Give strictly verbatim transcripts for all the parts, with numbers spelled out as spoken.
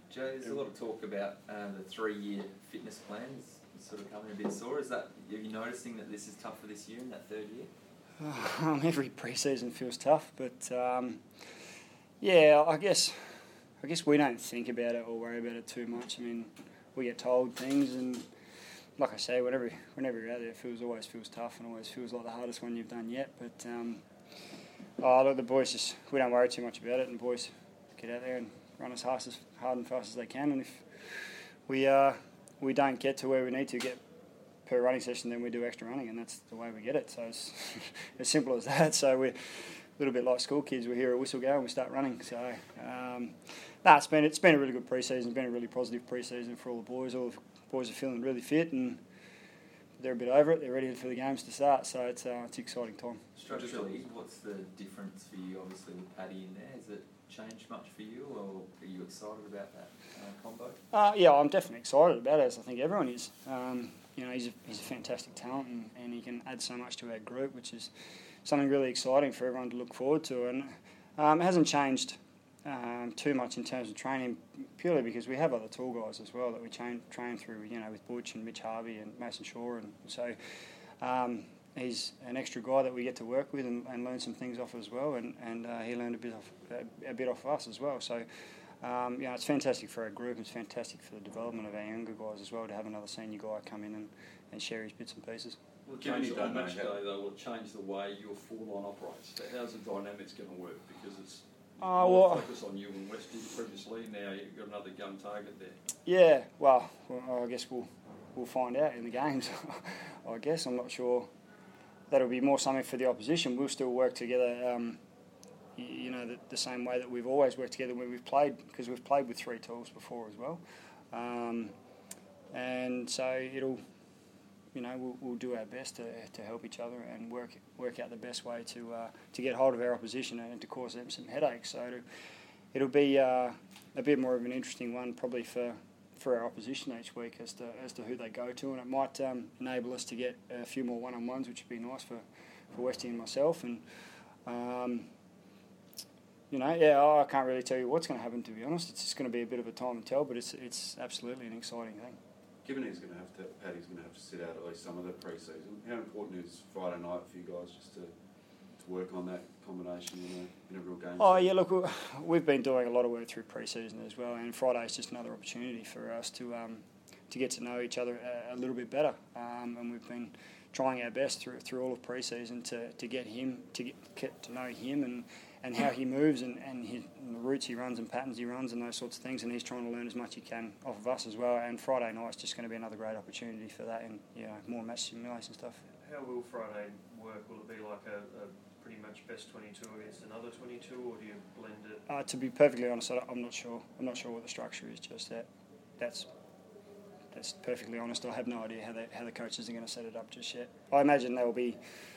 Joe, there's a lot of talk about uh, the three-year fitness plans sort of coming a bit sore. Is that, are you noticing that this is tough for this year in that third year? Um, every pre-season feels tough, but um, yeah, I guess I guess we don't think about it or worry about it too much. I mean, we get told things, and like I say, whenever whenever you're out there, it feels always feels tough and always feels like the hardest one you've done yet. But um, oh, look, the boys just we don't worry too much about it, and the boys get out there and run as hard as hard and fast as they can. And if we uh, we don't get to where we need to get per running session, then we do extra running, and that's the way we get it. So it's as simple as that. So we're a little bit like school kids. We hear a whistle go and we start running. So um, no, it's been it's been a really good pre-season. It's been a really positive pre-season for all the boys. All the boys are feeling really fit and they're a bit over it. They're ready for the games to start. So it's uh, it's an exciting time. Structurally, what's the difference for you? Obviously with Paddy in there, has it changed much for you, or are you excited about that uh, combo? Uh, yeah, I'm definitely excited about it, as I think everyone is. Um, You know, he's a, he's a fantastic talent, and, and he can add so much to our group, which is something really exciting for everyone to look forward to. And um, it hasn't changed um, too much in terms of training, purely because we have other tall guys as well that we train, train through, you know, with Butch and Mitch Harvey and Mason Shaw. And so um, he's an extra guy that we get to work with and, and learn some things off as well. And, and uh, he learned a bit off, a, a bit off us as well. So Um, you know, it's fantastic for our group. It's fantastic for the development of our younger guys as well to have another senior guy come in and, and share his bits and pieces. Well, it change on match day, though, will change the way your full line operates. So how's the dynamics going to work? Because it's uh, more well, focus on you and Westy previously. Now you've got another gun target there. Yeah, well, well I guess we'll we'll find out in the games. I guess I'm not sure. That'll be more something for the opposition. We'll still work together. Um, You know, the, the same way that we've always worked together when we've played, because we've played with three tools before as well. Um, and so it'll, you know, we'll, we'll do our best to, to help each other and work work out the best way to uh, to get hold of our opposition and to cause them some headaches. So it'll, it'll be uh, a bit more of an interesting one probably for, for our opposition each week as to as to who they go to, and it might um, enable us to get a few more one-on-ones, which would be nice for, for Westy and myself. And um, You know, yeah, I can't really tell you what's going to happen, to be honest. It's just going to be a bit of a time to tell, but it's it's absolutely an exciting thing. Given he's going to have to, Paddy's going to have to sit out at least some of the pre-season, how important is Friday night for you guys just to, to work on that combination in a, in a real game? Oh, yeah, look, we've been doing a lot of work through pre-season as well, and Friday is just another opportunity for us to um, to get to know each other a, a little bit better. Um, and we've been trying our best through through all of pre-season to, to get him, to get, get to know him and and how he moves and, and, his, and the routes he runs and patterns he runs and those sorts of things, and he's trying to learn as much he can off of us as well. And Friday night's just going to be another great opportunity for that, and you know, more match simulation stuff. How will Friday work? Will it be like a, a pretty much best twenty-two against another twenty-two, or do you blend it? Uh, to be perfectly honest, I'm not sure. I'm not sure what the structure is just yet. That's that's perfectly honest. I have no idea how they, how the coaches are going to set it up just yet. I imagine there will be.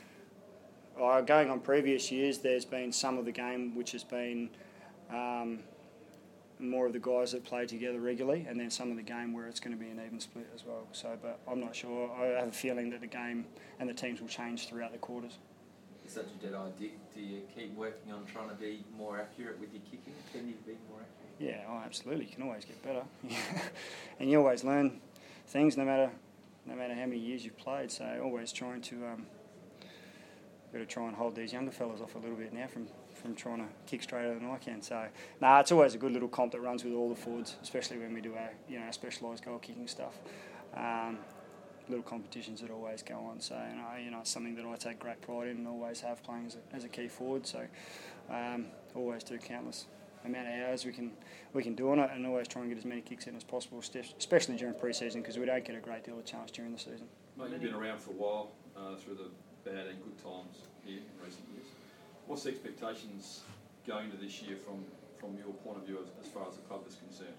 Uh, going on previous years, there's been some of the game which has been um, more of the guys that play together regularly, and then some of the game where it's going to be an even split as well. So, but I'm not sure. I have a feeling that the game and the teams will change throughout the quarters. It's such a dead idea. Do you keep working on trying to be more accurate with your kicking? Can you be more accurate? Yeah, oh, absolutely. You can always get better, and you always learn things no matter no matter how many years you've played. So, always trying to. Um, Got to try and hold these younger fellas off a little bit now from, from trying to kick straighter than I can. So, nah, it's always a good little comp that runs with all the forwards, especially when we do our, you know, our specialised goal kicking stuff. Um, little competitions that always go on. So, you know, you know, it's something that I take great pride in and always have playing as a, as a key forward. So, um, always do countless amount of hours we can we can do on it, and always try and get as many kicks in as possible, especially during pre-season, because we don't get a great deal of chance during the season. Mate, you've been around for a while uh, through the bad and good times here in recent years. What's the expectations going to this year from, from your point of view as, as far as the club is concerned?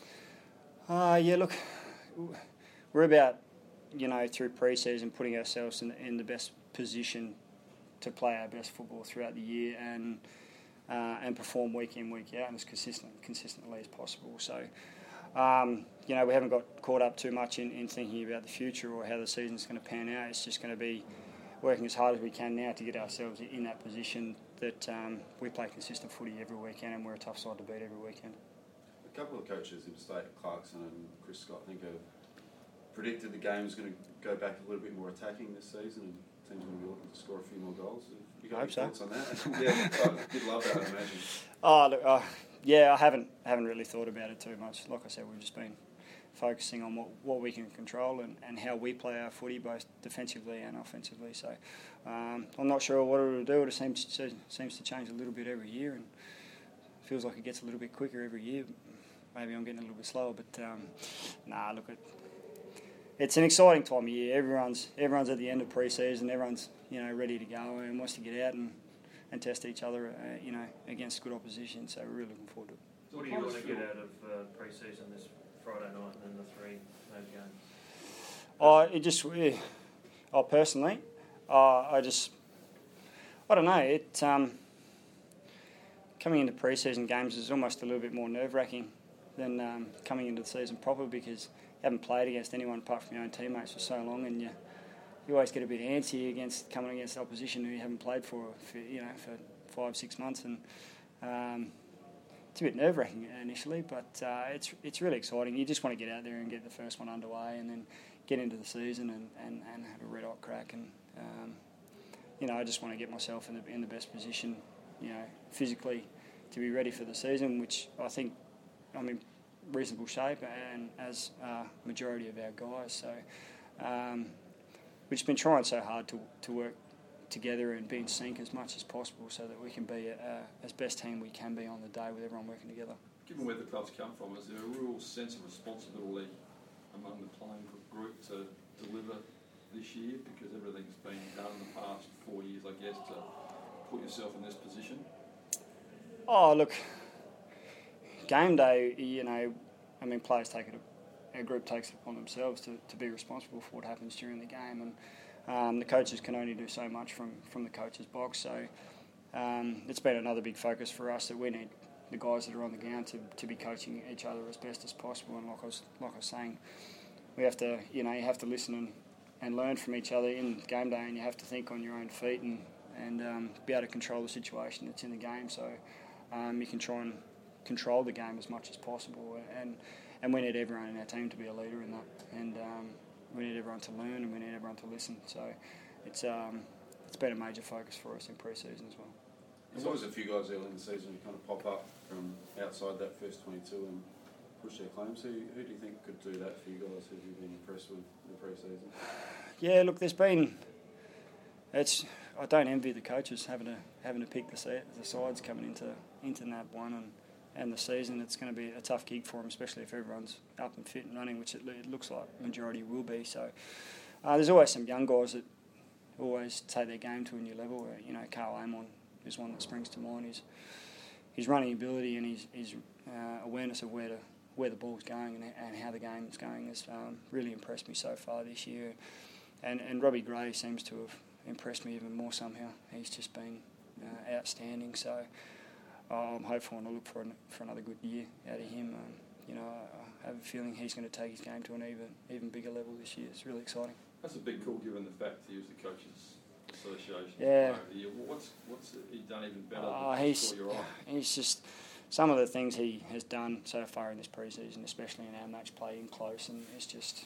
Uh, yeah, look, we're about, you know, through pre-season putting ourselves in, in the best position to play our best football throughout the year and uh, and perform week in, week out, and as consistent, consistently as possible. So, um, you know, we haven't got caught up too much in, in thinking about the future or how the season's going to pan out. It's just going to be working as hard as we can now to get ourselves in that position that um, we play consistent footy every weekend, and we're a tough side to beat every weekend. a couple of coaches interstate, Clarkson and Chris Scott, I think have predicted the game is going to go back a little bit more attacking this season and teams going to be looking to score a few more goals. Have you got I any hope so. thoughts on that? Yeah, I did love that, I imagine. Oh, look, uh, yeah, I haven't haven't really thought about it too much. Like I said, we've just been focusing on what, what we can control and, and how we play our footy, both defensively and offensively. So um, I'm not sure what it'll do. It seems to, seems to change a little bit every year, and feels like it gets a little bit quicker every year. Maybe I'm getting a little bit slower, but um, nah, look, it, it's an exciting time of year. Everyone's everyone's at the end of pre-season. Everyone's you know ready to go and wants to get out and, and test each other, uh, you know, against good opposition. So we're really looking forward to it. So what do you want to get out of uh, pre-season this Friday night and then the three home games? Oh, it just, yeah. oh, personally, uh, I just, I don't know. It um, coming into pre-season games is almost a little bit more nerve-wracking than um, coming into the season proper, because you haven't played against anyone apart from your own teammates for so long, and you you always get a bit antsy against coming against opposition who you haven't played for, for you know for five six months, and um, it's a bit nerve-wracking initially, but uh, it's it's really exciting. You just want to get out there and get the first one underway, and then get into the season and, and, and have a red-hot crack. And um, you know, I just want to get myself in the in the best position, you know, physically to be ready for the season, which I think I'm in reasonable shape, and as uh, majority of our guys. So um, we've just been trying so hard to to work together and be in sync as much as possible, so that we can be uh, as best team we can be on the day with everyone working together. Given where the club's come from, is there a real sense of responsibility among the playing group to deliver this year, because everything's been done in the past four years, I guess, to put yourself in this position? Oh, look, game day, you know, I mean, players take it, our group takes it upon themselves to, to be responsible for what happens during the game, and um, the coaches can only do so much from, from the coach's box. So um, it's been another big focus for us, that we need the guys that are on the ground to, to be coaching each other as best as possible. And like I was like I was saying, we have to, you know, you have to listen and, and learn from each other in game day, and you have to think on your own feet and and um, be able to control the situation that's in the game. So um, you can try and control the game as much as possible, and and we need everyone in our team to be a leader in that, and um, we need everyone to learn, and we need everyone to listen. So it's um, it's been a major focus for us in pre-season as well. There's always a few guys early in the season who kind of pop up from outside that first twenty-two and push their claims. Who, who do you think could do that for you guys? Who have you been impressed with in the pre-season? Yeah, look, there's been. It's I don't envy the coaches having to having to pick the the sides coming into into N A B one and, and the season. It's going to be a tough gig for them, especially if everyone's up and fit and running, which it, it looks like the majority will be. So uh, there's always some young guys that always take their game to a new level. Uh, you know, Carl Amon is one that springs to mind. His his running ability and his his uh, awareness of where to where the ball's going and, and how the game is going has um, really impressed me so far this year. And and Robbie Gray seems to have impressed me even more somehow. He's just been uh, outstanding. So uh, I'm hopeful and I look for an, for another good year out of him. Um, you know, I, I have a feeling he's going to take his game to an even even bigger level this year. It's really exciting. That's a big call, given the fact he was the coaches association. Yeah. Over the year. What's what's he done even better? Uh, than he's your eye? he's just some of the things he has done so far in this pre-season, especially in our match play in close, and it's just.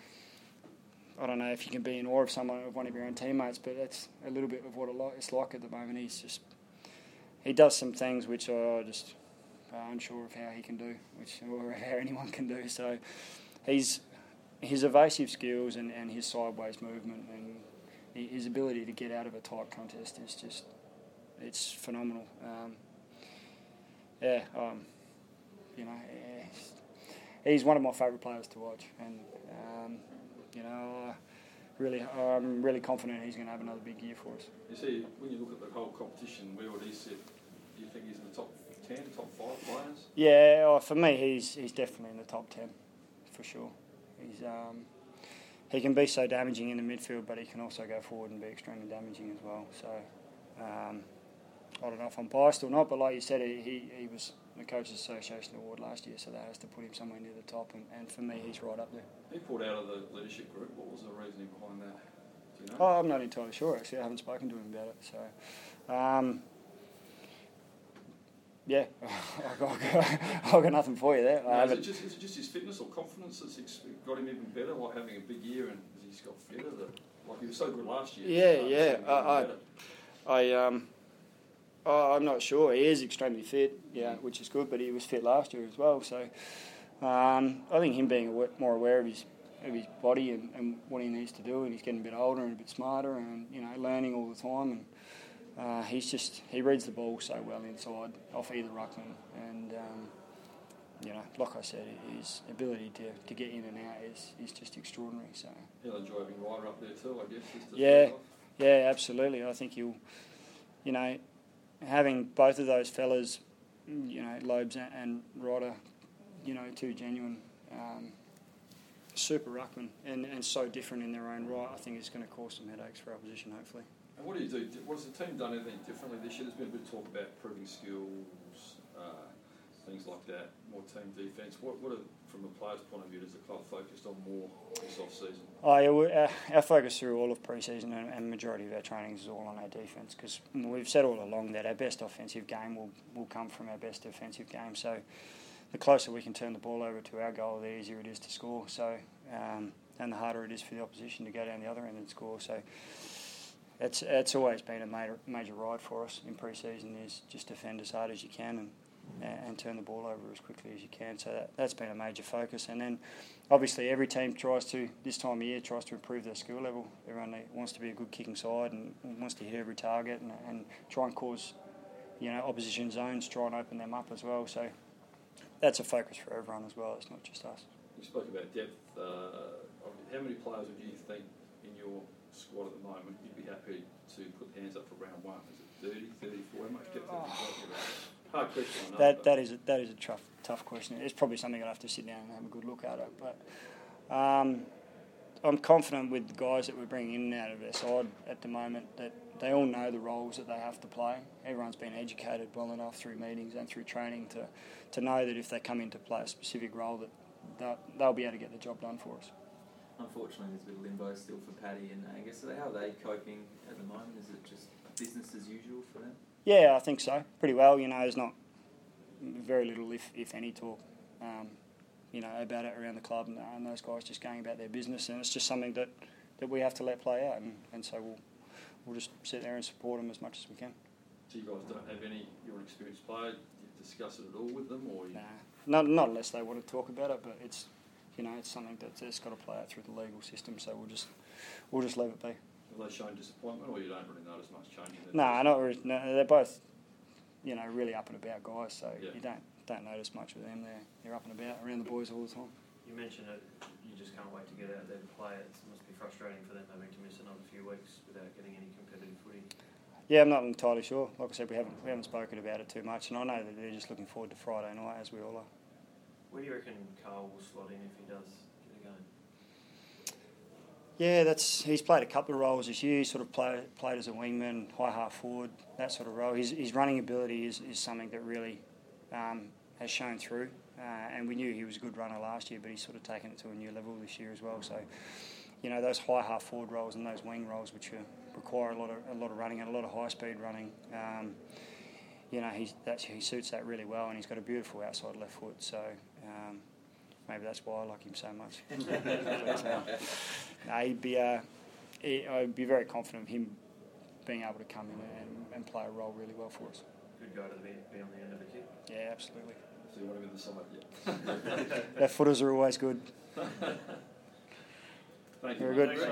I don't know if you can be in awe of someone, of one of your own teammates, but that's a little bit of what it's like at the moment. He's just, he does some things which are just uh, unsure of how he can do, which or how anyone can do. So he's his evasive skills and, and his sideways movement and his ability to get out of a tight contest is just, it's phenomenal. Um, yeah, um, you know, he's, he's one of my favourite players to watch, and. Um, You know, uh, really, I'm really confident he's going to have another big year for us. You see, when you look at the whole competition, where would he sit? Do you think he's in the top ten, top five players? Yeah, oh, for me, he's he's definitely in the top ten, for sure. He's um, he can be so damaging in the midfield, but he can also go forward and be extremely damaging as well. So um, I don't know if I'm biased or not, but like you said, he he, he was the Coaches Association Award last year, so that has to put him somewhere near the top, and, and for me, he's right up there. He pulled out of the leadership group. What was the reasoning behind that? Do you know? Oh, I'm not entirely sure, actually. I haven't spoken to him about it. So, um, Yeah, I've got, I've got nothing for you there. No, I is, it haven't. just, is it just his fitness or confidence that's ex- got him even better, like having a big year and as he's got fitter? That, like he was so good last year. Yeah, so yeah. it's even I, I, better. I um, oh, I'm not sure. He is extremely fit, yeah, which is good. But he was fit last year as well. So um, I think him being awa- more aware of his of his body and, and what he needs to do, and he's getting a bit older and a bit smarter, and you know, learning all the time. And uh, he's just he reads the ball so well inside off either ruckman, and um, you know, like I said, his ability to, to get in and out is, is just extraordinary. So He'll enjoy having Ryder up there too, I guess. Just to Yeah. finish off. yeah, absolutely. I think he'll, you know, having both of those fellas, you know, Lobes and, and Ryder, you know, two genuine um, super ruckmen and, and so different in their own right, I think it's going to cause some headaches for opposition, hopefully. And what do you do? What has the team done anything differently this year? There's been a bit of talk about proving skills, uh, things like that, more team defence. What, what are, from a player's point of view, does the club focused on more this off-season? Oh, yeah, we, uh, our focus through all of pre-season and, and majority of our trainings is all on our defence, because we've said all along that our best offensive game will, will come from our best defensive game. So the closer we can turn the ball over to our goal, the easier it is to score. So um, and the harder it is for the opposition to go down the other end and score. So it's it's always been a major major ride for us in pre-season, is just defend as hard as you can and and turn the ball over as quickly as you can. So that, that's been a major focus. And then obviously every team tries to, this time of year, tries to improve their skill level. Everyone wants to be a good kicking side and wants to hit every target and, and try and cause, you know, opposition zones, try and open them up as well. So that's a focus for everyone as well. It's not just us. You spoke about depth. Uh, how many players would you think in your squad at the moment you'd be happy to put hands up for round one? Is it thirty, thirty-four? How much depth have you talking about? Hard question, I know. That but- that is a, that is a tough tough question. It's probably something I'd have to sit down and have a good look at it. But um, I'm confident with the guys that we're bringing in and out of their side at the moment that they all know the roles that they have to play. Everyone's been educated well enough through meetings and through training to, to know that if they come in to play a specific role, that they'll, they'll be able to get the job done for us. Unfortunately, there's a bit of limbo still for Paddy and Angus. So how are they coping at the moment? Is it just business as usual for them? Yeah, I think so. Pretty well. You know, there's not very little, if if any, talk, um, you know, about it around the club, and, and those guys just going about their business, and it's just something that, that we have to let play out, and, and so we'll we'll just sit there and support them as much as we can. So you guys don't have any, you're an experienced player, do you discuss it at all with them? Or you... Nah, not not unless they want to talk about it, but it's, you know, it's something that's it's got to play out through the legal system, so we'll just we'll just leave it be. Have they shown disappointment, or you don't really notice much changing? No, nah, not really. No, they're both, you know, really up and about guys, so Yeah. you don't don't notice much with them. They're they're up and about around the boys all the time. You mentioned it, you just can't wait to get out there to play. It must be frustrating for them having to miss another few weeks without getting any competitive footy. Yeah, I'm not entirely sure. Like I said, we haven't we haven't spoken about it too much, and I know that they're just looking forward to Friday night, as we all are. Where do you reckon Carl will slot in if he does get a game? Yeah, that's he's played a couple of roles this year. He's sort of play, played as a wingman, high half forward, that sort of role. His his running ability is, is something that really um, has shown through, uh, and we knew he was a good runner last year, but he's sort of taken it to a new level this year as well. So, you know, those high half forward roles and those wing roles, which are, require a lot of a lot of running and a lot of high speed running. Um, you know, he's that's, he suits that really well, and he's got a beautiful outside left foot. So. Um, Maybe that's why I like him so much. but, uh, no, he'd be, uh, he, I'd be very confident of him being able to come in and, and play a role really well for us. Good guy to be, be on the end of the kick. Yeah, absolutely. So you want him in the side, yeah. Our footers are always good. Thank you. Very mate. good. Thanks,